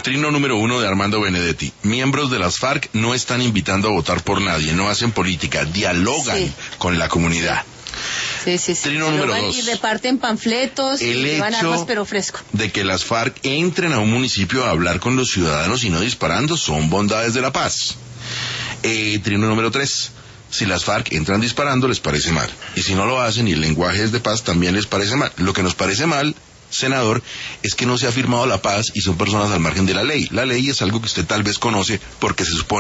Trino número 1 de Armando Benedetti. Miembros de las FARC no están invitando a votar por nadie, no hacen política, dialogan con la comunidad. Sí. Trino número 2. Y reparten panfletos y llevan armas, pero fresco. De que las FARC entren a un municipio a hablar con los ciudadanos y no disparando son bondades de la paz. Trino número 3. Si las FARC entran disparando les parece mal. Y si no lo hacen y el lenguaje es de paz también les parece mal. Lo que nos parece mal, senador, es que no se ha firmado la paz y son personas al margen de la ley. La ley es algo que usted tal vez conoce porque se supone